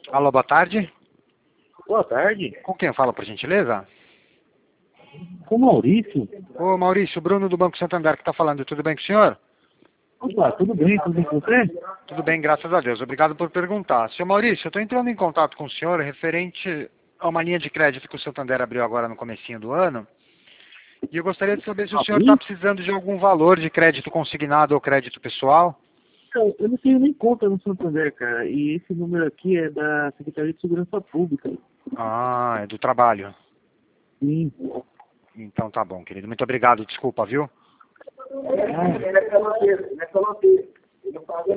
Alô, boa tarde. Boa tarde. Com quem eu falo, por gentileza? Com o Maurício. Ô, Maurício, Bruno do Banco Santander que está falando. Tudo bem com o senhor? Opa, tudo bem com você? Tudo bem, graças a Deus. Obrigado por perguntar. Senhor Maurício, eu estou entrando em contato com o senhor referente a uma linha de crédito que o Santander abriu agora no comecinho do ano. E eu gostaria de saber se o senhor está precisando de algum valor de crédito consignado ou crédito pessoal. Então, eu não tenho nem conta no Santander, cara. E esse número aqui é da Secretaria de Segurança Pública. Ah, é do trabalho. Sim. Então tá bom, querido. Muito obrigado. Desculpa, viu? Ah.